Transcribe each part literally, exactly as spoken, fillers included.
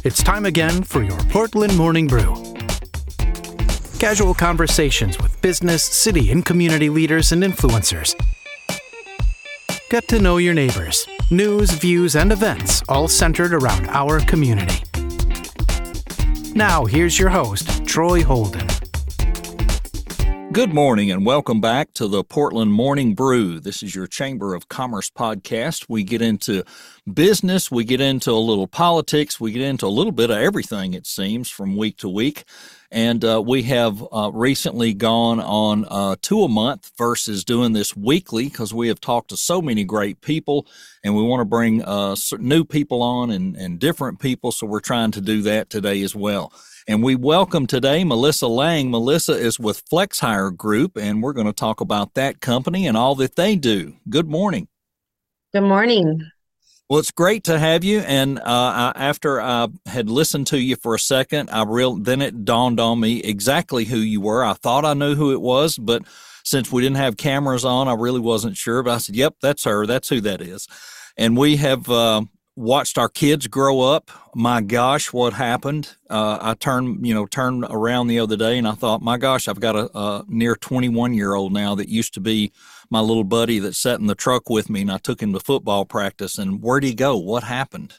It's time again for your Portland Morning Brew. Casual conversations with business, city, and community leaders and influencers. Get to know your neighbors. News, views, and events all centered around our community. Now, here's your host, Troy Holden. Good morning and welcome back to the Portland Morning Brew. This is your Chamber of Commerce podcast. We get into business, we get into a little politics, we get into a little bit of everything, it seems, from week to week. And uh, we have uh, recently gone on uh, two a month versus doing this weekly because we have talked to so many great people and we want to bring uh, new people on and, and different people. So we're trying to do that today as well. And we welcome today Melissa Lang. Melissa is with FlexHire Group, and we're going to talk about that company and all that they do. Good morning. Good morning. Well, it's great to have you. And uh, I, after I had listened to you for a second, I real then it dawned on me exactly who you were. I thought I knew who it was, but since we didn't have cameras on, I really wasn't sure. But I said, "Yep, that's her. That's who that is." And we have uh, watched our kids grow up. My gosh, what happened? Uh, I turned, you know, turned around the other day and I thought, my gosh, I've got a, a near twenty-one year old now that used to be my little buddy that sat in the truck with me, and I took him to football practice. And where'd he go? What happened?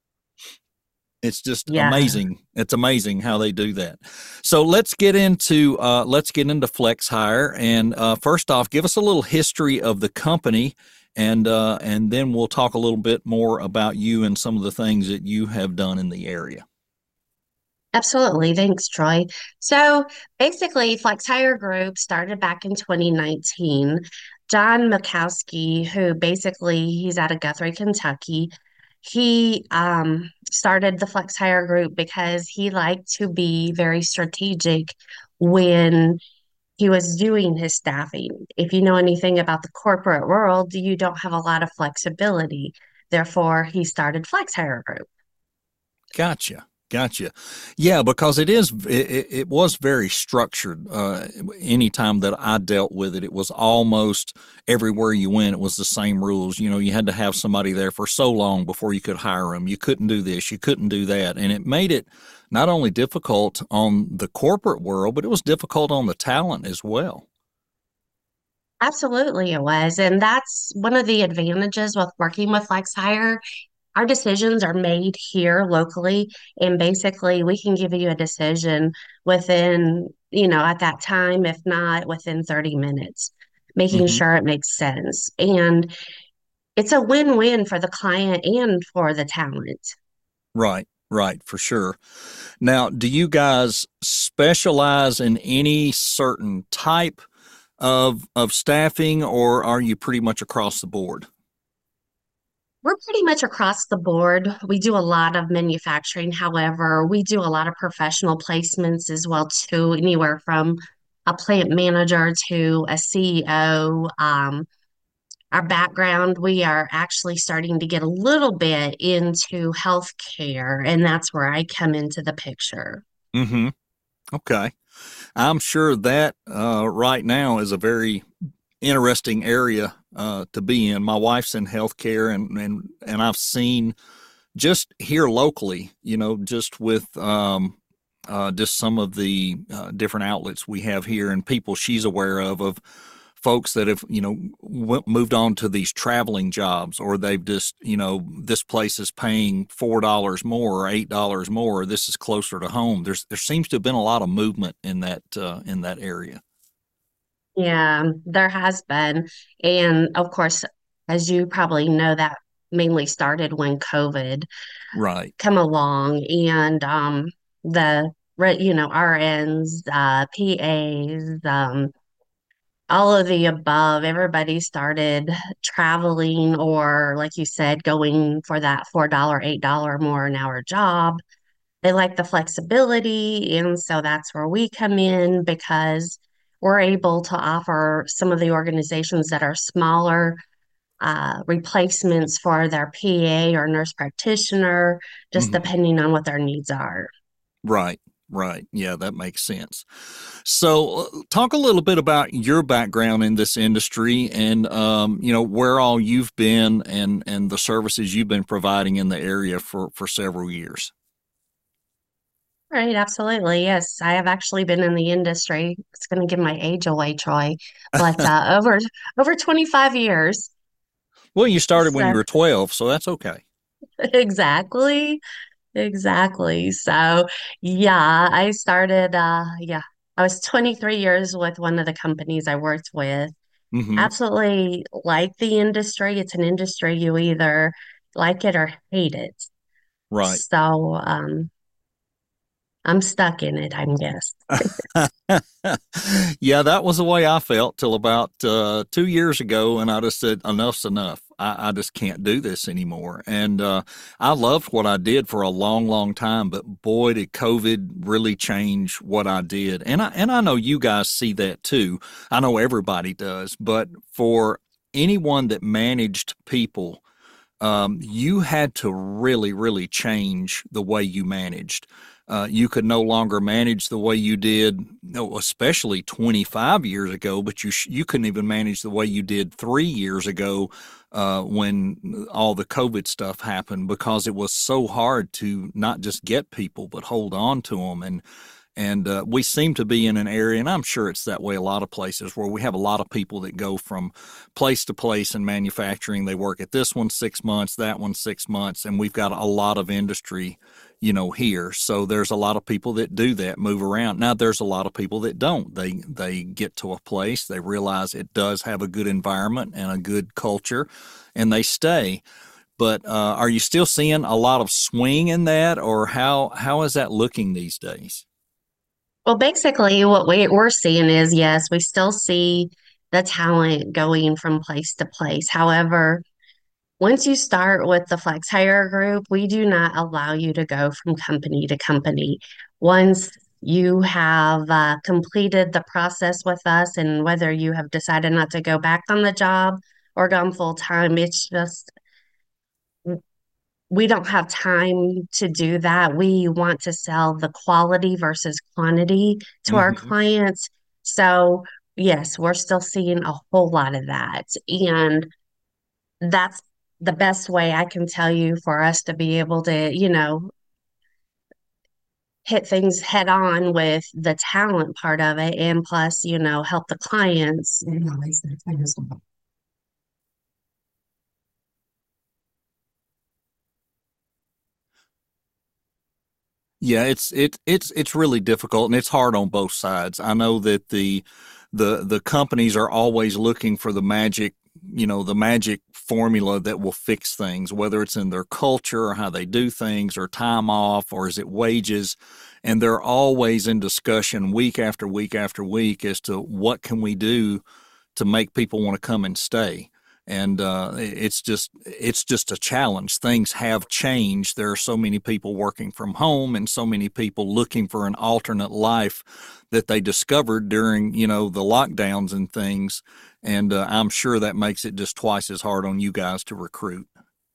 It's just yeah. amazing. It's amazing how they do that. So let's get into uh, let's get into FlexHire. And uh, first off, give us a little history of the company. And uh, and then we'll talk a little bit more about you and some of the things that you have done in the area. Absolutely. Thanks, Troy. So basically, FlexHire Group started back in twenty nineteen. John Mikowski, who basically he's out of Guthrie, Kentucky, he um, started the FlexHire Group because he liked to be very strategic when he was doing his staffing. If you know anything about the corporate world, you don't have a lot of flexibility. Therefore, he started FlexHire Group. Gotcha. Gotcha. Yeah, because it is, it, it was very structured. Uh, anytime that I dealt with it, it was almost everywhere you went, it was the same rules. You know, you had to have somebody there for so long before you could hire them. You couldn't do this, you couldn't do that. And it made it not only difficult on the corporate world, but it was difficult on the talent as well. Absolutely, it was. And that's one of the advantages with working with FlexHire. Our decisions are made here locally, and basically we can give you a decision within, you know, at that time, if not within thirty minutes, making mm-hmm. sure it makes sense. And it's a win-win for the client and for the talent. Right, right, for sure. Now, do you guys specialize in any certain type of of staffing, or are you pretty much across the board? We're pretty much across the board. We do a lot of manufacturing. However, we do a lot of professional placements as well too, anywhere from a plant manager to a C E O. Um, our background, we are actually starting to get a little bit into healthcare, and that's where I come into the picture. Mm-hmm. Okay. I'm sure that uh, right now is a very interesting area uh, to be in. My wife's in healthcare, and, and, and I've seen just here locally, you know, just with um, uh, just some of the uh, different outlets we have here and people she's aware of, of folks that have, you know, w- moved on to these traveling jobs, or they've just, you know, this place is paying four dollars more or eight dollars more. This is closer to home. There's, there seems to have been a lot of movement in that, uh, in that area. Yeah, there has been. And of course, as you probably know, that mainly started when COVID right come along, and um, the, you know, R Ns, uh, P As, um, all of the above, everybody started traveling, or like you said, going for that four dollars, eight dollars more an hour job. They like the flexibility. And so that's where we come in, because we're able to offer some of the organizations that are smaller uh, replacements for their P A or nurse practitioner, just mm-hmm. depending on what their needs are. Right, right. Yeah, that makes sense. So uh, talk a little bit about your background in this industry and, um, you know, where all you've been and, and the services you've been providing in the area for, for several years. Right, absolutely. Yes, I have actually been in the industry. It's going to give my age away, Troy, but uh, over over twenty-five years. Well, you started when you So were twelve, so that's okay. exactly, exactly. So yeah, I started uh yeah, I was twenty-three years with one of the companies I worked with. Hmm. Absolutely like the industry. It's an industry you either like it or hate it. Right. So um I'm stuck in it, I guess. Yeah, that was the way I felt till about uh, two years ago, and I just said, enough's enough. I, I just can't do this anymore. And uh, I loved what I did for a long, long time, but boy, did COVID really change what I did. And I and I know you guys see that too. I know everybody does, but for anyone that managed people, um, you had to really, really change the way you managed. Uh, you could no longer manage the way you did, no, especially twenty-five years ago, but you sh- you couldn't even manage the way you did three years ago uh, when all the COVID stuff happened because it was so hard to not just get people but hold on to them. And and uh, we seem to be in an area, and I'm sure it's that way a lot of places, where we have a lot of people that go from place to place in manufacturing. They work at this one six months, that one six months, and we've got a lot of industry, you know, here. So there's a lot of people that do that, move around. Now there's a lot of people that don't. They they get to a place, they realize it does have a good environment and a good culture, and they stay. But uh, are you still seeing a lot of swing in that, or how how is that looking these days? Well, basically, what we, we're seeing is yes, we still see the talent going from place to place. However, once you start with the Flex Hire group, we do not allow you to go from company to company. Once you have uh, completed the process with us, and whether you have decided not to go back on the job or gone full time, it's just we don't have time to do that. We want to sell the quality versus quantity to our Hmm. clients. So, yes, we're still seeing a whole lot of that. And that's the best way I can tell you for us to be able to, you know, hit things head on with the talent part of it and plus, you know, help the clients. Yeah, it's it it's it's really difficult and it's hard on both sides. I know that the the the companies are always looking for the magic, you know, the magic formula that will fix things, whether it's in their culture or how they do things or time off or is it wages. And they're always in discussion week after week after week as to what can we do to make people want to come and stay. And uh, it's just it's just a challenge. Things have changed. There are so many people working from home and so many people looking for an alternate life that they discovered during, you know, the lockdowns and things. And uh, I'm sure that makes it just twice as hard on you guys to recruit.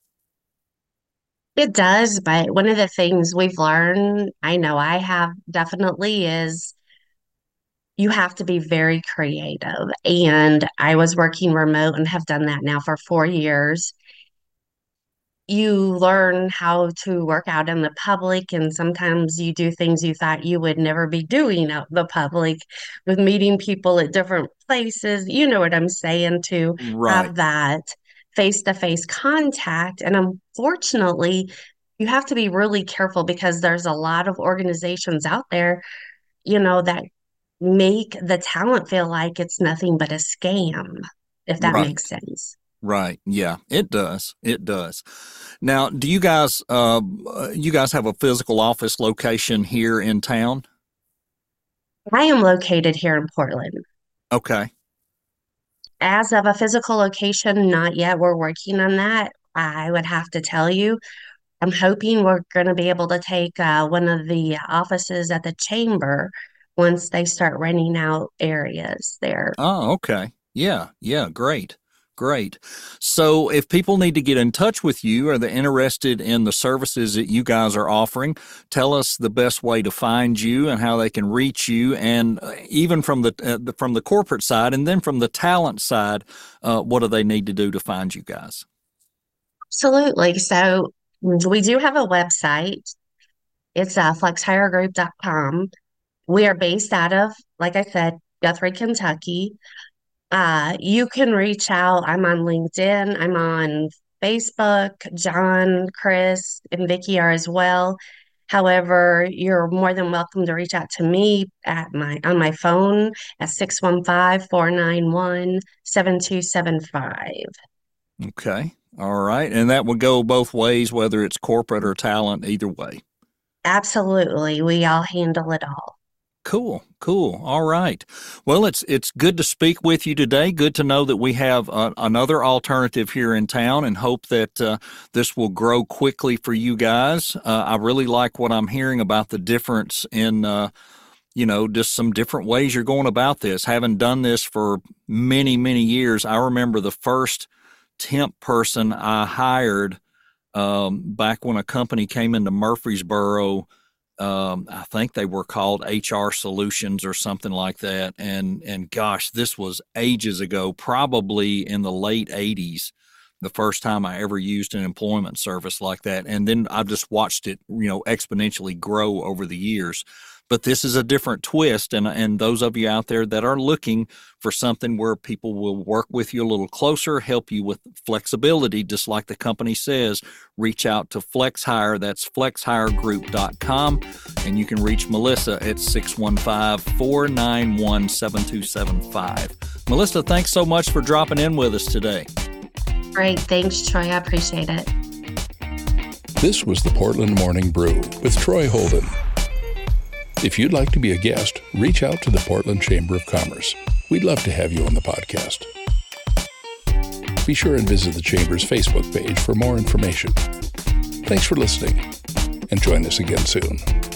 It does, but one of the things we've learned, I know I have definitely, is you have to be very creative. And I was working remote and have done that now for four years. You learn how to work out in the public, and sometimes you do things you thought you would never be doing out in the public with meeting people at different places. You know what I'm saying? To Right. have that face-to-face contact. And unfortunately, you have to be really careful because there's a lot of organizations out there, you know, that make the talent feel like it's nothing but a scam, if that makes Right. sense. Right. Yeah, it does. It does. Now, do you guys uh, uh, you guys have a physical office location here in town? I am located here in Portland. Okay. As of a physical location, not yet. We're working on that. I would have to tell you, I'm hoping we're going to be able to take uh, one of the offices at the chamber once they start renting out areas there. Oh, okay. Yeah, yeah, great. Great. So if people need to get in touch with you or they're interested in the services that you guys are offering, tell us the best way to find you and how they can reach you, and uh, even from the, uh, the from the corporate side and then from the talent side, uh, what do they need to do to find you guys? Absolutely. So we do have a website. It's uh, flex hire group dot com. We are based out of, like I said, Guthrie, Kentucky. Uh, you can reach out. I'm on LinkedIn. I'm on Facebook. John, Chris, and Vicky are as well. However, you're more than welcome to reach out to me at my on my phone at six one five, four nine one, seven two seven five. Okay. All right. And that would go both ways, whether it's corporate or talent, either way. Absolutely. We all handle it all. Cool, cool. All right. Well, it's it's good to speak with you today. Good to know that we have uh, another alternative here in town, and hope that uh, this will grow quickly for you guys. Uh, I really like what I'm hearing about the difference in, uh, you know, just some different ways you're going about this. Having done this for many, many years, I remember the first temp person I hired um, back when a company came into Murfreesboro. Um, I think they were called H R Solutions or something like that. And, and gosh, this was ages ago, probably in the late eighties, the first time I ever used an employment service like that. And then I've just watched it, you know, exponentially grow over the years. But this is a different twist. And, and those of you out there that are looking for something where people will work with you a little closer, help you with flexibility, just like the company says, reach out to FlexHire. That's flex hire group dot com. And you can reach Melissa at six one five, four nine one, seven two seven five. Melissa, thanks so much for dropping in with us today. Great. Thanks, Troy. I appreciate it. This was the Portland Morning Brew with Troy Holden. If you'd like to be a guest, reach out to the Portland Chamber of Commerce. We'd love to have you on the podcast. Be sure and visit the Chamber's Facebook page for more information. Thanks for listening, and join us again soon.